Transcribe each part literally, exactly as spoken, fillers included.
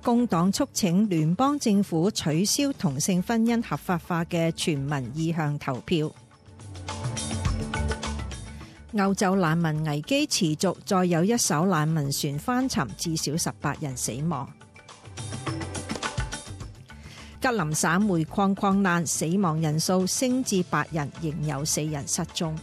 工黨促請聯邦政府取消同性婚姻合法化嘅全民意向投票。歐洲難民危機持續，再有一艘難民船翻沉，至少十八人死亡。吉林省煤礦礦難，死亡人數升至八人，仍有四人失蹤。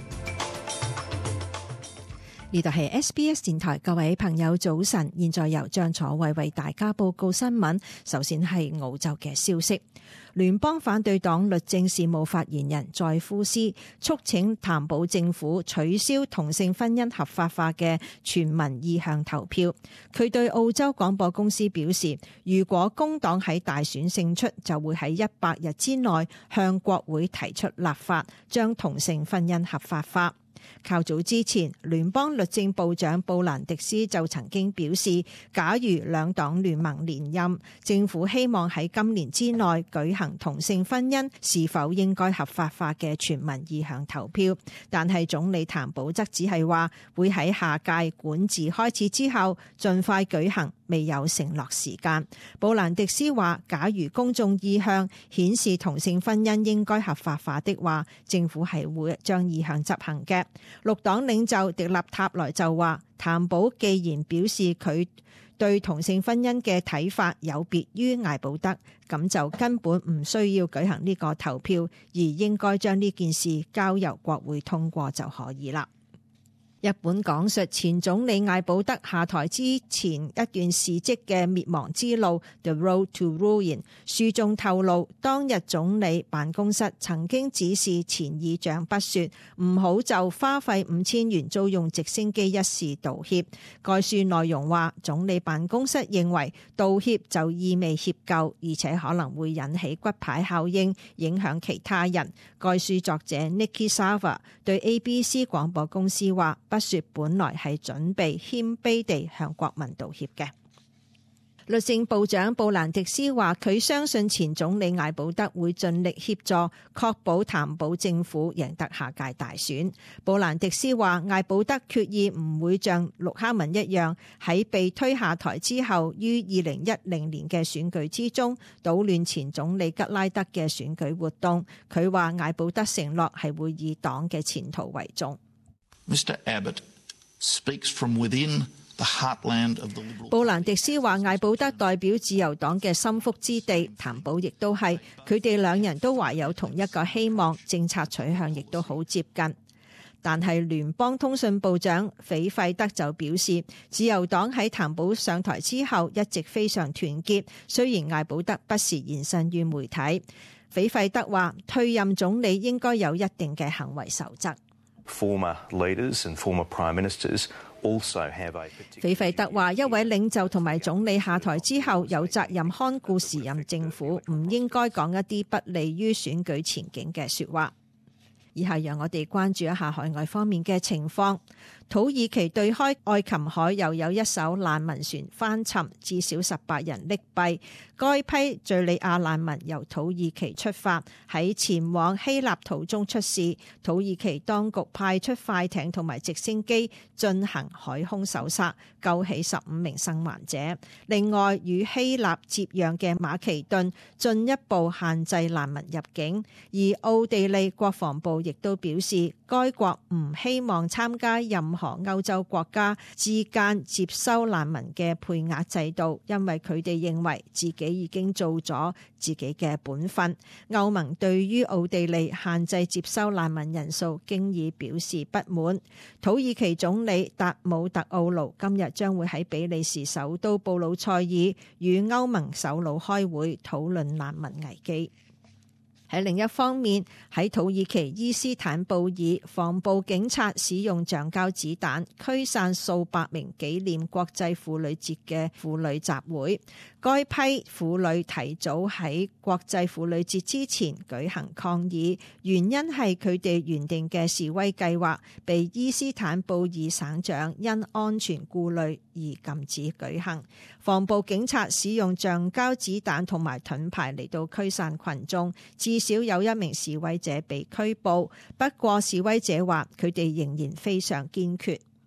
呢度係 S B S 電台，各位朋友早晨，現在由張楚慧為大家報告新聞。首先係澳洲嘅消息，聯邦反對黨律政事務發言人在夫斯促請譚保政府取消同性婚姻合法化嘅全民意向投票。佢對澳洲廣播公司表示，如果工黨喺大選勝出，就會喺一百日之內向國會提出立法，將同性婚姻合法化。較早之前，聯邦律政部長布蘭迪斯就曾經表示，假如兩黨聯盟連任，政府希望喺今年之內舉行同性婚姻是否應該合法化嘅全民意向投票。但係總理譚保則只係話會喺下屆管治開始之後盡快舉行，未有承諾時間。布蘭迪斯話，假如公眾意向顯示同性婚姻應該合法化的話，政府係會將意向執行嘅。綠黨領袖迪納塔萊就話，譚保既然表示佢對同性婚姻嘅睇法有別於艾保德，咁就根本唔需要舉行呢個投票，而應該將呢件事交由國會通過就可以啦。一本講述前總理艾保德下台之前一段事蹟嘅滅亡之路 The Road to Ruin 書中透露，當日總理辦公室曾經指示前議長不雪唔好就花費五千元租用直升機一事道歉。該書內容話，總理辦公室認為道歉就意味歉疚，而且可能會引起骨牌效應，影響其他人。該書作者 Nikki Sava 對 A B C 廣播公司話，不雪本來係準備謙卑地向國民道歉嘅。律政部長布蘭迪斯話，佢相信前總理艾保德會盡力協助確保譚保政府贏得下屆大選。布蘭迪斯話，艾保德決意唔會像陸克文一樣喺被推下台之後於二零一零年嘅選舉之中搗亂前總理吉拉德嘅選舉活動。佢話艾保德承諾係會以黨嘅前途為重。 Mr. Abbott speaks from within the heartland of the Liberal。 布蘭迪斯話，艾保德代表自由黨嘅心腹之地，譚保亦都係，佢哋兩人都懷有同一個希望，政策取向亦都好接近。但係聯邦通訊部長斐費德就表示，自由黨喺譚保上台之後一直非常團結，雖然艾保德不時現身於媒體。斐費德話，退任總理應該有一定嘅行為守則。 Former leaders and former prime ministers also have a。 斐費德話，一位領袖同埋總理下台之後，有責任看顧時任政府，唔應該講一啲不利於選舉前景嘅說話。以下讓我哋關注一下海外方面嘅情況。土耳其對開愛琴海又有一艘難民船翻沉，至少十八人溺斃。該批敘利亞難民由土耳其出發，喺前往希臘途中出事。土耳其當局派出快艇同埋直升機進行海空搜索，救起十五名生還者。另外，與希臘接壤嘅馬其頓進一步限制難民入境，而奧地利國防部亦都表示，該國唔希望參加任何歐洲國家之間接收難民嘅配額制度，因為佢哋認為自己已經做咗自己嘅本分。歐盟對於奧地利限制接收難民人數，經已表示不滿。土耳其總理達姆特奧盧今日將會喺比利時首都布魯塞爾與歐盟首腦開會，討論難民危機。喺另一方面，喺土耳其伊斯坦布爾，防暴警察使用橡膠子彈驅散數百名紀念國際婦女節嘅婦女集會。該批婦女提早喺國際婦女節之前舉行抗議，原因係佢哋原定嘅示威計劃被伊斯坦布爾省長因安全顧慮而禁止舉行。防暴警察使用橡膠子彈同埋盾牌嚟到驅散群眾，至少有一名示威者被拘捕。不過示威者話佢哋仍然非常堅決。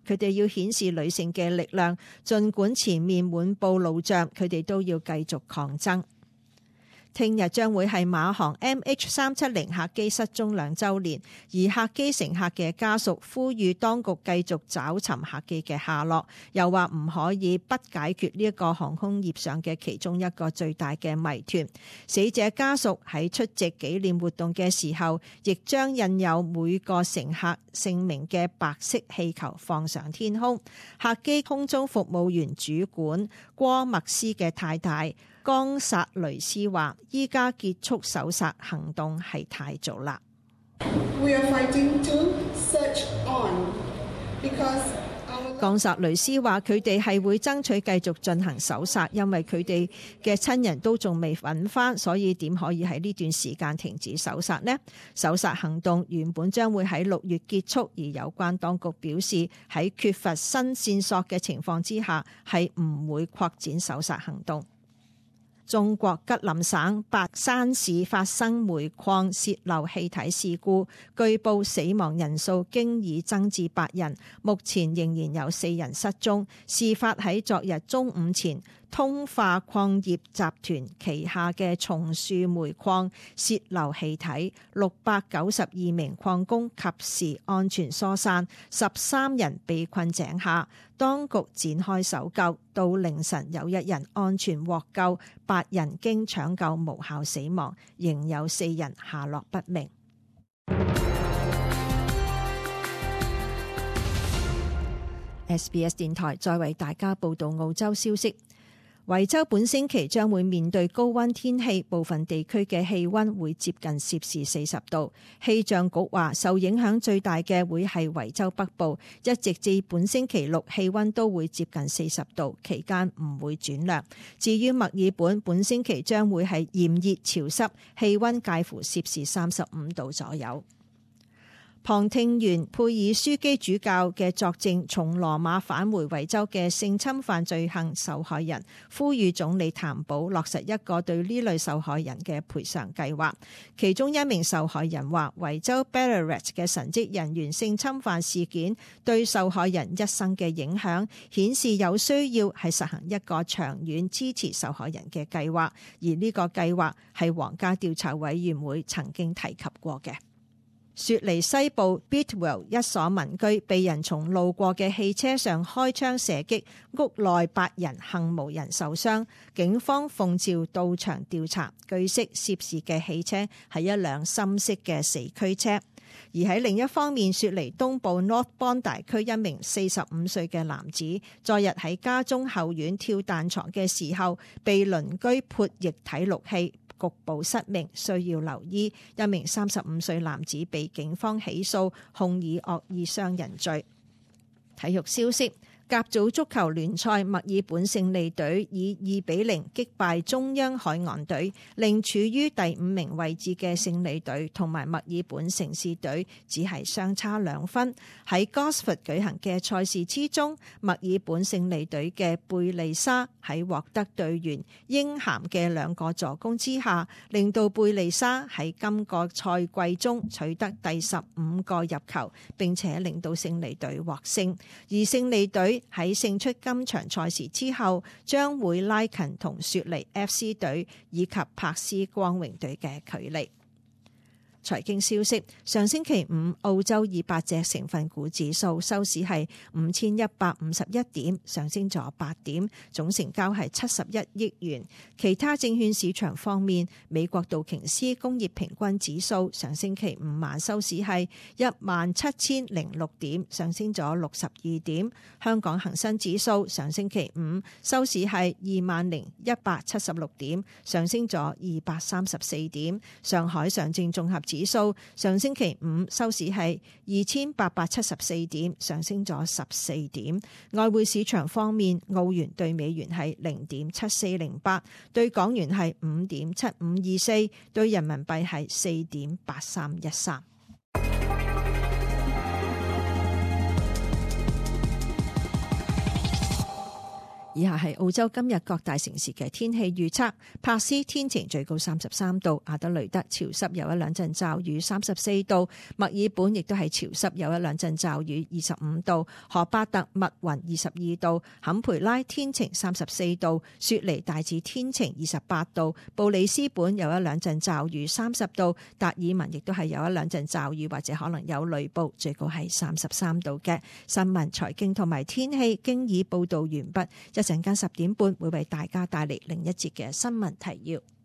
佢哋要顯示女性嘅力量，儘管前面滿布路障，佢哋都要繼續抗爭。聽日將會係馬航 M H 三七零客機失蹤兩週年，而客機乘客嘅家屬呼籲當局繼續找尋客機嘅下落，又話唔可以不解決呢一個航空業上嘅其中一個最大嘅謎團。死者家屬喺出席紀念活動嘅時候，亦將印有每個乘客姓名嘅白色氣球放上天空。客機空中服務員主管郭麥斯嘅太太岡薩雷斯話：依家結束搜索行動係太早啦。岡薩雷斯話：佢哋係會爭取繼續進行搜索，因為佢哋嘅親人都仲未揾翻，所以點可以喺呢段時間停止搜索呢？搜索行動原本將會喺六月結束，而有關當局表示喺缺乏新線索嘅情況之下，係唔會擴展搜索行動。中國吉林省白山市發生煤礦洩漏氣體事故，據報死亡人數經已增至八人，目前仍然有四人失蹤。事發喺昨日中午前，通化礦業集團旗下嘅松樹煤礦洩漏氣體，六百九十二名礦工及時安全疏散，十三人被困井下。當局展開搜救，到凌晨有一人安全獲救，八人經搶救無效死亡，仍有四人下落不明。S B S 電台再為大家報道澳洲消息。維州本星期將會面對高溫天氣，部分地區嘅氣溫會接近攝氏四十度。氣象局話，受影響最大嘅會係維州北部，一直至本星期六氣溫都會接近四十度，期間唔會轉涼。至於墨爾本，本星期將會係炎熱潮濕，氣溫介乎攝氏三十五度左右。旁聽完佩爾樞機主教嘅作證，從羅馬返回維州嘅性侵犯罪行受害人，呼籲總理譚寶落實一個對呢類受害人嘅賠償計劃。其中一名受害人話，維州 Ballarat 嘅神職人員性侵犯事件對受害人一生嘅影響，顯示有需要係實行一個長遠支持受害人嘅計劃，而呢個計劃係皇家調查委員會曾經提及過嘅。雪梨西部 Bidwell 一所民居被人從路過嘅汽車上開槍射擊，屋內八人幸無人受傷。警方奉召到場調查，據悉涉事嘅汽車係一輛深色嘅四驅車。而喺另一方面，雪梨東部 North Bondi 區一名四十五歲嘅男子，昨日喺家中後院跳彈床嘅時候，被鄰居潑液體氯氣，局部失明，需要留醫。一名三十五歲男子被警方起訴，控以惡意傷人罪。體育消息。甲組足球聯賽，墨爾本勝利隊以二比零擊敗中央海岸隊，令處於第五名位置嘅勝利隊同埋墨爾本城市隊只係相差兩分。喺 Gosford 舉行嘅賽事之中，墨爾本勝利隊嘅貝利莎喺獲得隊員英咸嘅兩個助攻之下，令到貝利莎喺今個賽季中取得第十五個入球，並且令到勝利隊獲勝。而勝利隊喺勝出今場賽事之後，將會拉近同雪梨 F C 隊以及柏斯光榮隊嘅距離。財經消息，上星期五澳洲二百隻成分股指數收市係五千一百五十一點，上升咗八點，總成交係七十一億元。其他證券市場方面，美國道瓊斯工業平均指數上星期五晚收市係一萬七千零六點，上升咗六十二點。香港恒生指數上星期五收市係二萬零一百七十六點，上升咗二百三十四點。上海上證綜合指數上星期五收市係二千八百七十四點，上升咗十四點。外匯市場方面，澳元對美元係零點七四零八，對港元係五點七五二四，對人民幣係四點八三一三。 以下係澳洲今日各大城市嘅天氣預測：珀斯天晴，最高三十三度；阿德雷德潮濕，有一兩陣驟雨，三十四度；墨爾本亦都係潮濕，有一兩陣驟雨，二十五度；荷巴特密雲，二十二度；坎培拉天晴，三十四度；雪梨大致天晴，二十八度；布里斯本有一兩陣驟雨，三十度；達爾文亦都係有一兩陣驟雨或者可能有雷暴，最高係三十三度嘅。新聞、財經同埋天氣經已報道完畢。一陣間十點半會為大家帶嚟另一節嘅新聞提要。